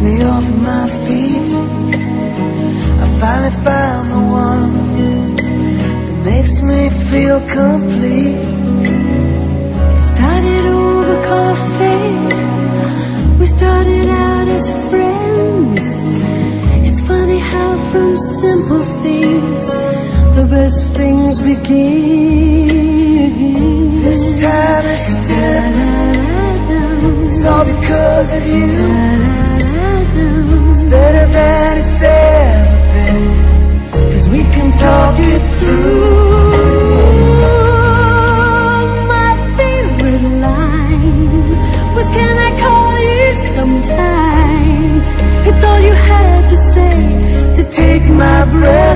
me off my feet. I finally found the one that makes me feel complete. It started over coffee. We started out as friends. It's funny how from simple things the best things begin. This time is different. It's all because of you. It's better than it's ever been, 'cause we can talk it through. My favorite line was, can I call you sometime? It's all you had to say to take my breath